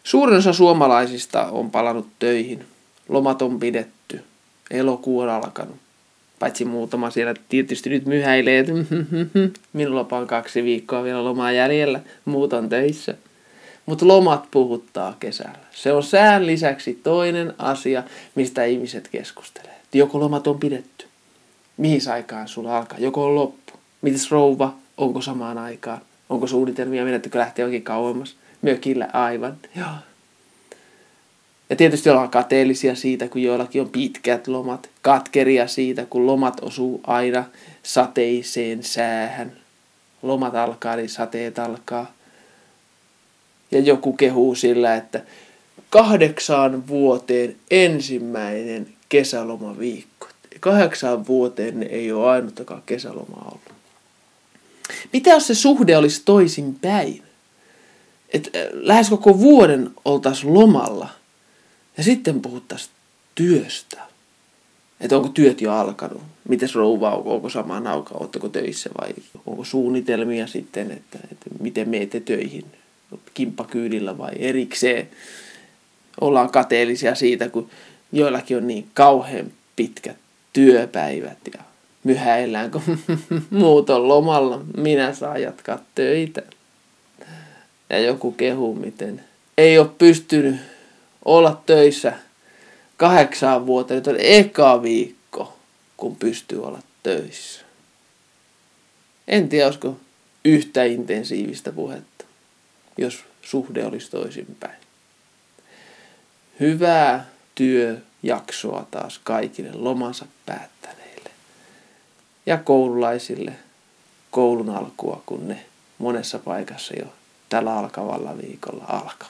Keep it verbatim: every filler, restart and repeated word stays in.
Suurin osa suomalaisista on palannut töihin. Lomat on pidetty. Elokuu on alkanut. Paitsi muutama siellä tietysti nyt myhäilee, että minulla on kaksi viikkoa vielä lomaa jäljellä. Muut on töissä. Mutta lomat puhuttaa kesällä. Se on sään lisäksi toinen asia, mistä ihmiset keskustelee. Joko lomat on pidetty? Mihin aikaan sulla alkaa? Joko on loppu? Mites rouva? Onko samaan aikaan? Onko suunnitelmia? Minättekö lähteä oikein kauemmas? Mökillä aivan. Joo. Ja tietysti ollaan kateellisia siitä, kun joillakin on pitkät lomat. Katkeria siitä, kun lomat osuu aina sateiseen säähän. Lomat alkaa, niin sateet alkaa. Ja joku kehuu sillä, että kahdeksaan vuoteen ensimmäinen kesälomaviikko. Kahdeksaan vuoteen ei ole ainuttakaan kesälomaa ollut. Mitä jos se suhde olisi toisinpäin? Että lähes koko vuoden oltaisiin lomalla ja sitten puhuttaisiin työstä. Että onko työt jo alkanut? Mites rouva, onko samaan aikaan, ootteko töissä vai onko suunnitelmia sitten, että, että miten menette töihin? Kimppakyydillä vai erikseen? Ollaan kateellisia siitä, kun joillakin on niin kauhean pitkät työpäivät ja myhäillään, kun muut on lomalla. Minä saan jatkaa töitä. Ja joku kehuu, miten ei ole pystynyt olla töissä kahdeksaan vuoteen. Nyt on eka viikko, kun pystyy olla töissä. En tiedä, olisiko yhtä intensiivistä puhetta, jos suhde olisi toisinpäin. Hyvää työjaksoa taas kaikille lomansa päättäneille ja koululaisille koulun alkua, kun ne monessa paikassa jo tällä alkavalla viikolla alkavat.